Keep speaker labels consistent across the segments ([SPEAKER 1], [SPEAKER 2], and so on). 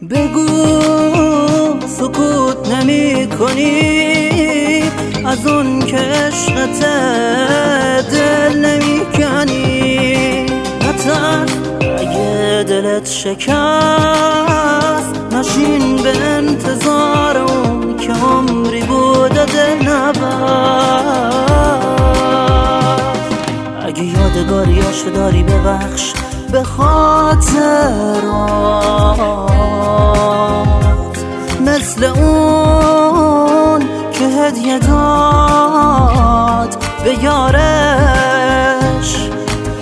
[SPEAKER 1] بگو سکوت نمی کنی، از اون که عشقت دل نمی کنی. نتر اگه دلت شکست، نشین به انتظار اون که عمری بوده دل نبست. اگه یادگاریاشو داری ببخش به خاطرات، مثل اون که هدیه داد به یارش.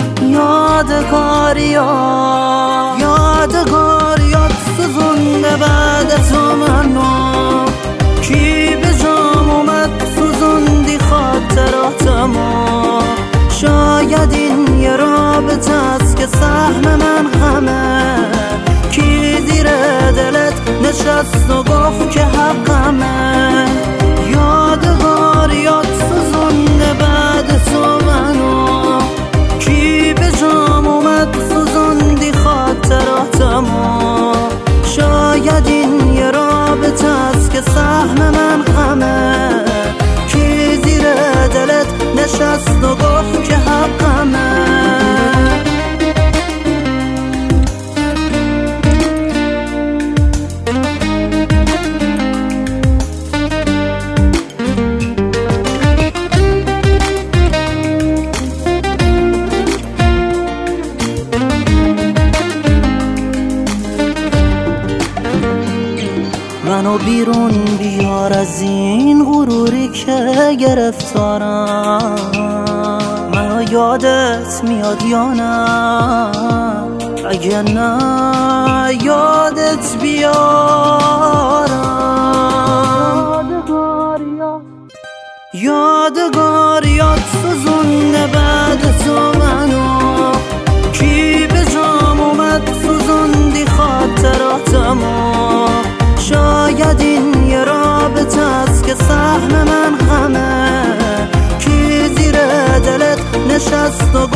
[SPEAKER 1] یادگاریات سوزونده بعد تو منو، کی به جام اومد سوزوندی خاطراتمو. شاید این یه رابطه است که سهم من همه، کی زیر دلت نشست و گفت که حقمه. یادگاریات سوزونده بعد تو منو، کی به جام اومد سوزوندی خاطراتمو. شاید این یه رابطه است که سهم من همه، کی زیر دلت نشست و گفت که حقمه. منو بیرون بیار از این غروری که گرفتارم. منو یادت میاد یا نه؟ اگه نه یادت بیارم. یادگاریات سوزونده بعد تو منو، کی به جام اومد سوزوندی خاطراتمو. شاید این یه رابطه است که سهم من همه، کی زیر دلت نشست و